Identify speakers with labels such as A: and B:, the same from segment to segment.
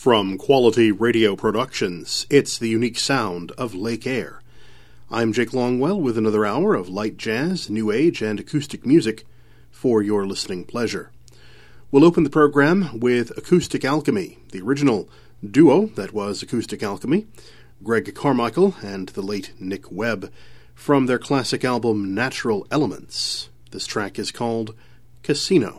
A: From Quality Radio Productions, it's the unique sound of Lake Air. I'm Jake Longwell with another hour of light jazz, new age, and acoustic music for your listening pleasure. We'll open the program with Acoustic Alchemy, the original duo that was Acoustic Alchemy, Greg Carmichael and the late Nick Webb, from their classic album Natural Elements. This track is called Casino.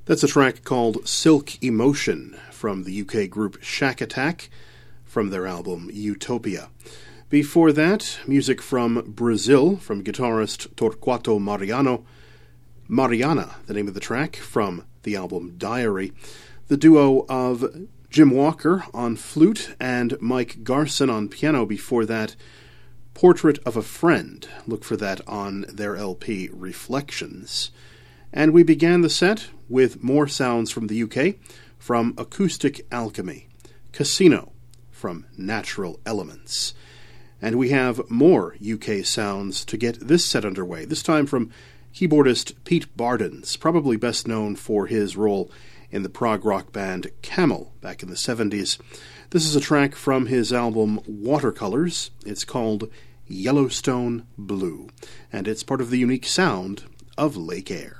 A: That's a track called Silk Emotion from the UK group Shack Attack from their album Utopia. Before that, music from Brazil from guitarist Torquato Mariano. Mariana, the name of the track, from the album Diary. The duo of Jim Walker on flute and Mike Garson on piano. Before that, Portrait of a Friend. Look for that on their LP Reflections. And we began the set with more sounds from the UK, from Acoustic Alchemy, Casino from Natural Elements. And we have more UK sounds to get this set underway, this time from keyboardist Pete Bardens, probably best known for his role in the prog rock band Camel back in the 70s. This is a track from his album Watercolors. It's called Yellowstone Blue, and it's part of the unique sound of Lake Air.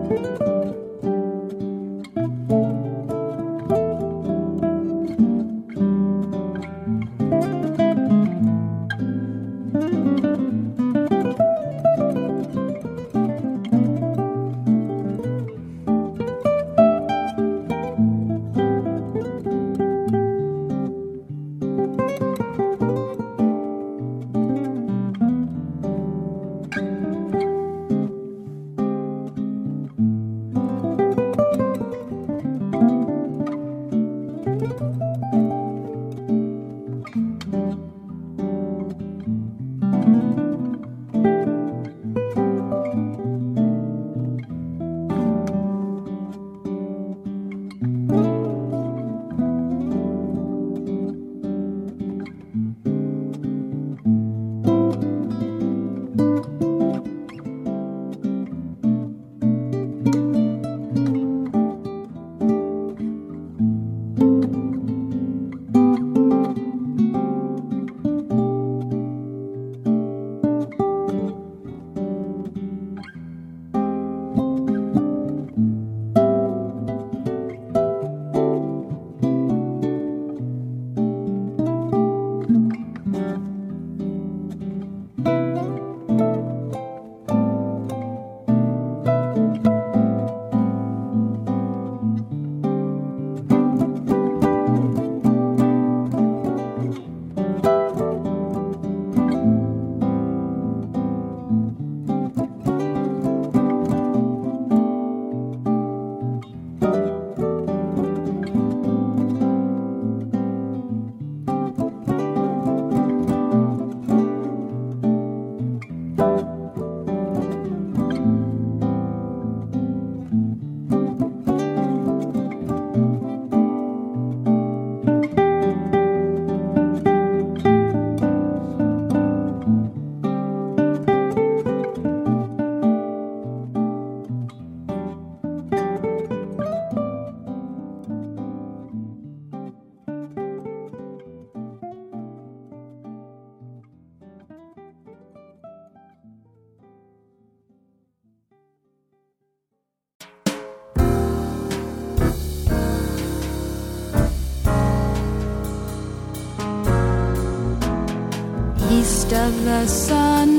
B: East of the sun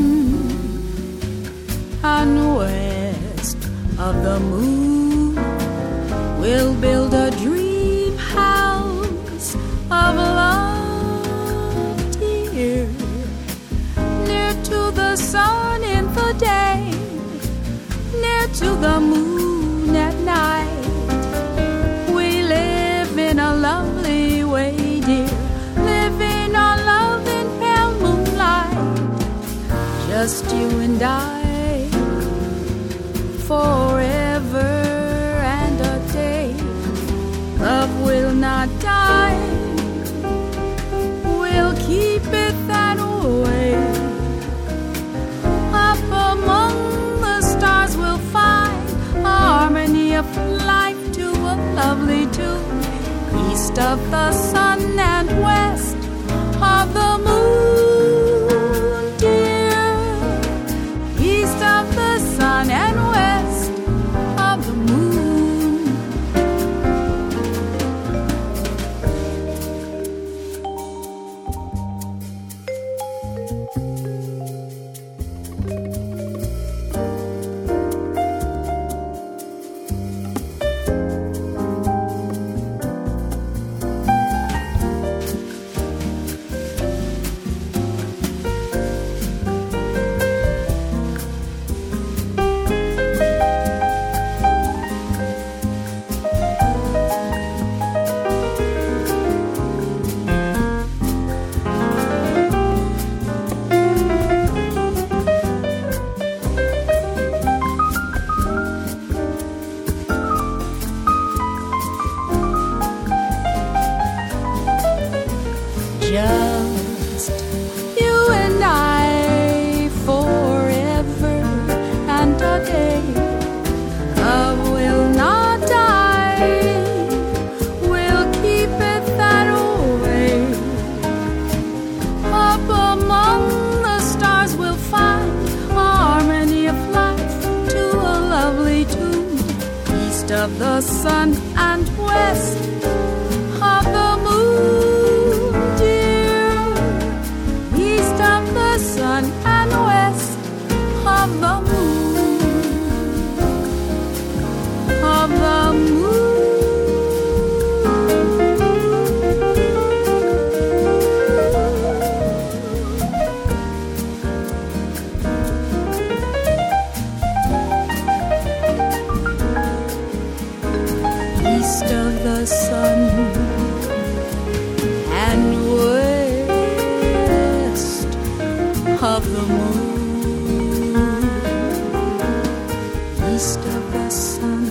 B: and west of the moon, we'll build a dream house of love, dear, near to the sun in the day, near to the moon at night. We live in a lovely way, dear, living our love in pale moonlight, just you and I, forever and a day. Love will not die, we'll keep it that way. Up among the stars we'll find harmony of life to a lovely tune. East of the sun and west of the moon, dear. East of the sun and west of the moon. Just you and I, forever and a day. Love will not die, we'll keep it that way. Up among the stars we'll find harmony of life to a lovely tune. of the sun and west of the moon, dear. East of the sun and west of the moon, of the moon. East of the sun and west of the moon, east of the sun.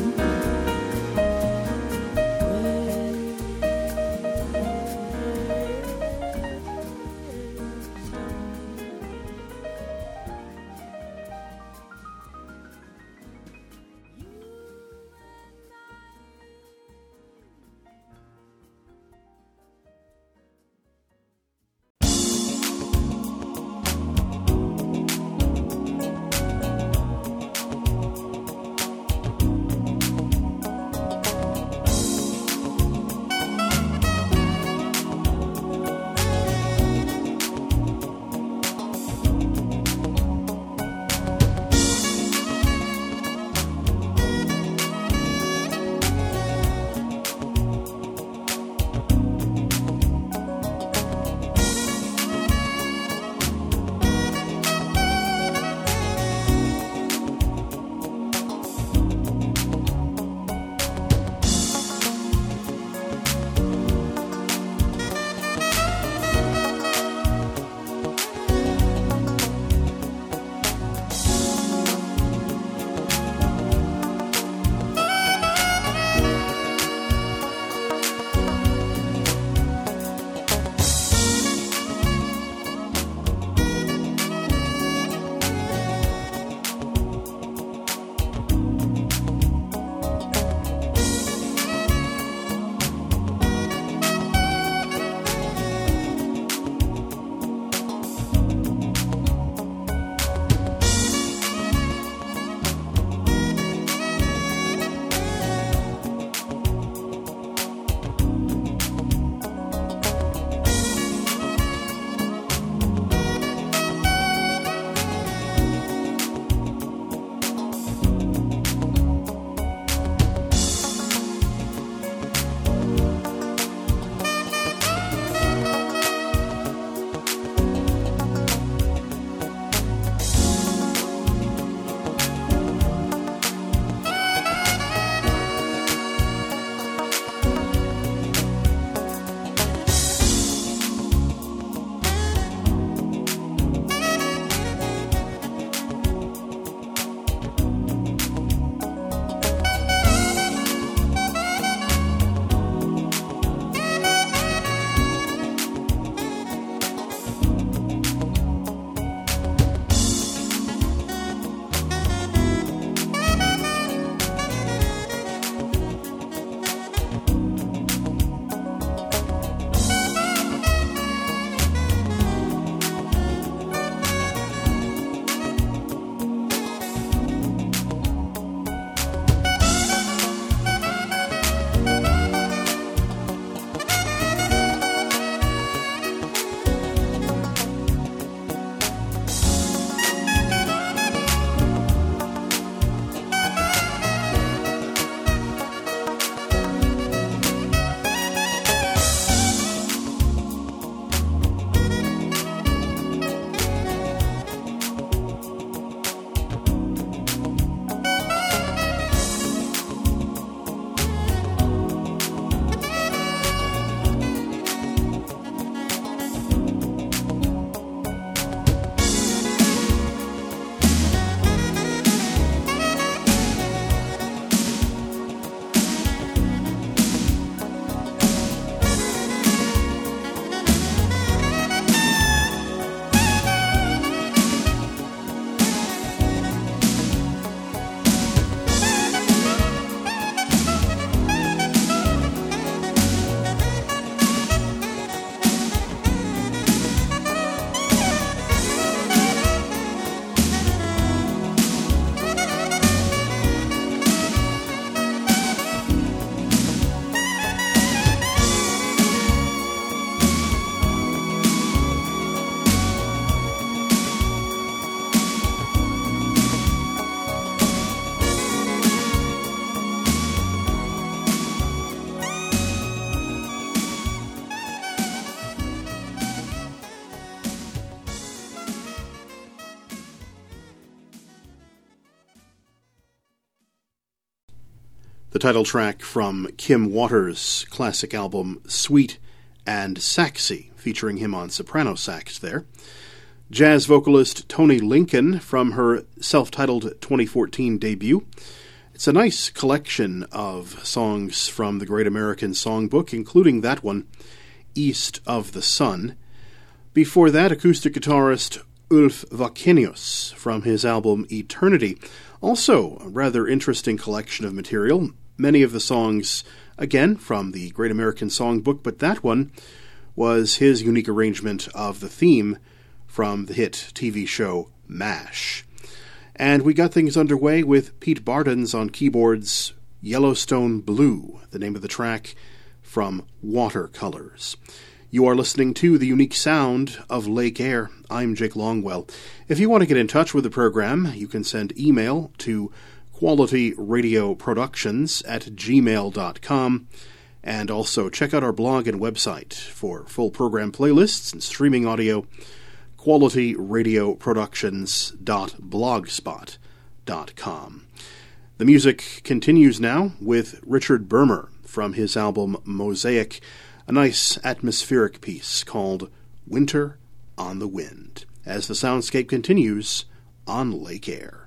A: the title track from Kim Waters' classic album Sweet and Saxy, featuring him on soprano sax there. Jazz vocalist Tony Lincoln from her self-titled 2014 debut. It's a nice collection of songs from the Great American Songbook, including that one, East of the Sun. Before that, acoustic guitarist Ulf Vakenius from his album Eternity. Also a rather interesting collection of material. Many of the songs, again, from the Great American Songbook, but that one was his unique arrangement of the theme from the hit TV show MASH. And we got things underway with Pete Bardens on keyboards, Yellowstone Blue, the name of the track from Watercolors. You are listening to the unique sound of Lake Air. I'm Jake Longwell. If you want to get in touch with the program, you can send email to qualityradioproductions@gmail.com, and also check out our blog and website for full program playlists and streaming audio, qualityradioproductions.blogspot.com. The music continues now with Richard Bermer from his album Mosaic, a nice atmospheric piece called Winter on the Wind, as the soundscape continues on Lake Air.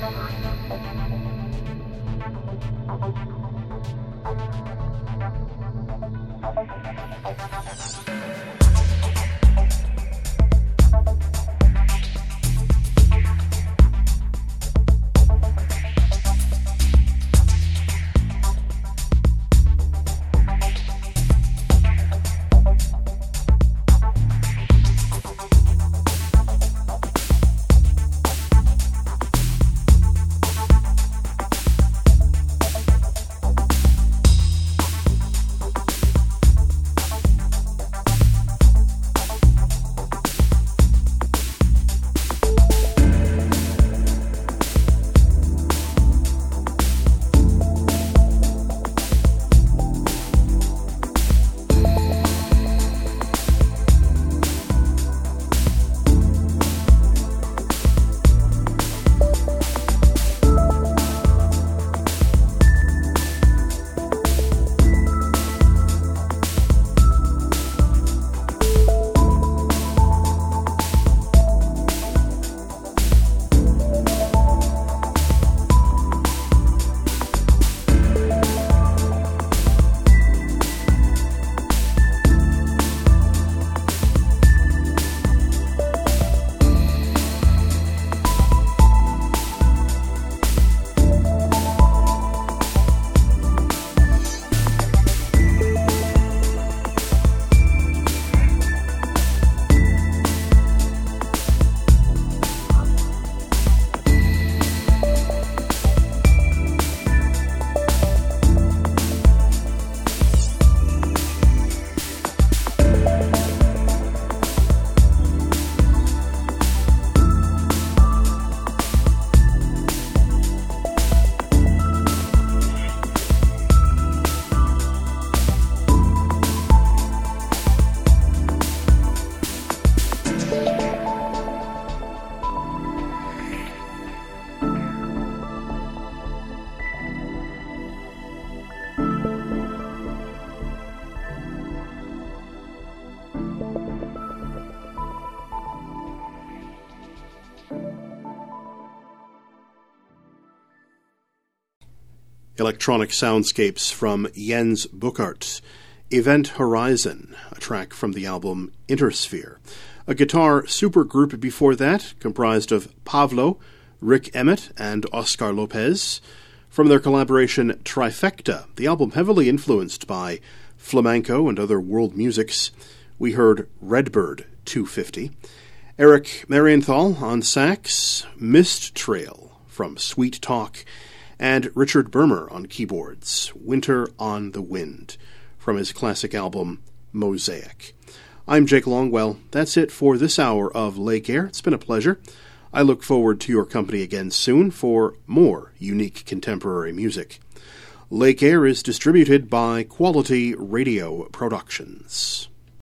A: Electronic soundscapes from Jens Buchart. Event Horizon, a track from the album Intersphere. A guitar supergroup before that, comprised of Pavlo, Rick Emmett, and Oscar Lopez. From their collaboration Trifecta, the album heavily influenced by flamenco and other world musics, we heard Redbird 250. Eric Marienthal on sax, Mist Trail from Sweet Talk, and Richard Bermer on keyboards, Winter on the Wind, from his classic album Mosaic. I'm Jake Longwell. That's it for this hour of Lake Air. It's been a pleasure. I look forward to your company again soon for more unique contemporary music. Lake Air is distributed by Quality Radio Productions.